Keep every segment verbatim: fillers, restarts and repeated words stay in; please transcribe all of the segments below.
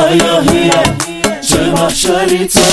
هیاهیه چه محشری تو.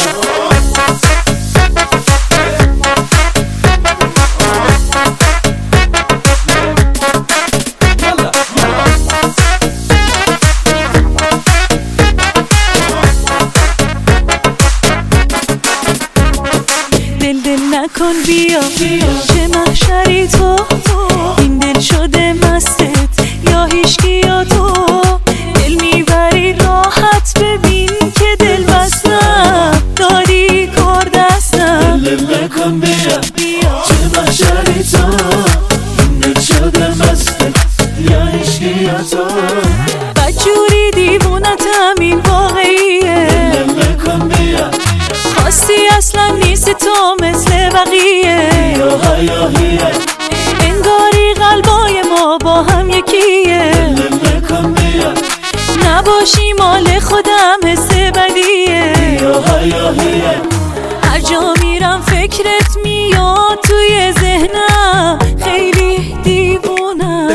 دل دل نکن بیا چه محشری تو، این دل شده مستت یا هیچکی یا تو. دل میبری راحت ببین که دل بستم داری کار دستم. دل دل نکن بیا چه محشری تو، این دل شده مستت یا هیچکی یا تو. بدجوری دیوونتم این واقعیه، دل دل نکن بیا خواستی اصلا نیست تو مثل بقیه. یا هیاهیه انگاری قلبای ما با هم یکیه، دل دل نکن بیا نباشی مال خودم حس بدیه. یا هیاهیه هر جا میرم فکرت میاد توی ذهنم، خیلی دیوونم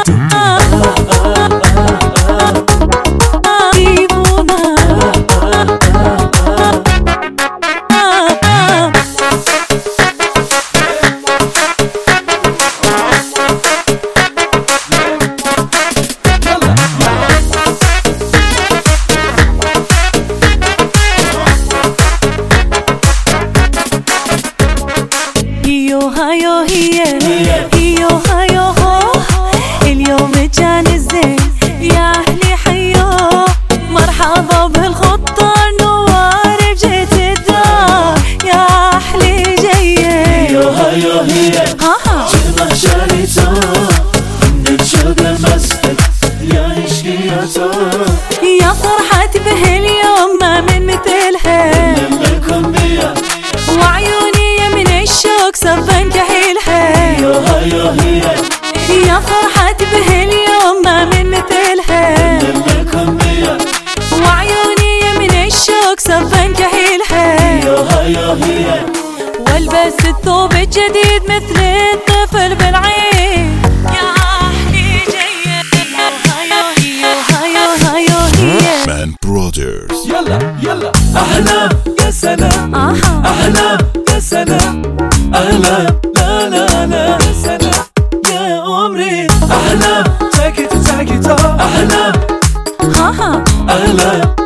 هياهيه هيو هيو هو اليوم جانزين يا أهلي حيو. مرحبا بالخطة نوار جيت الدار يا أهلي جاية. هيو هياهيه چه محشری تو، دل شده مستت یا هیچکی یا تو. يا فرحتي بهاليوم ما من مثلها، دل نکن بیا وعيوني من الشوق صفن كحيلها. یا هیاهیه يا فرحتي بهاليوم ما من مثلها، دل نکن بیا وعيوني من الشوق صفن كحيلها. یا هیاهیه والبس الثوب الجديد مثل الطفل بالعين. يا أهلي جاية هيا هيا هيا هيا هيا Man Brothers. يلا يلا أحلى يا سلام أحلى يا سلام أحلى لا لا لا يا سلام يا عمري أحلى تاكي تاكي تا أحلى ها ها أحلى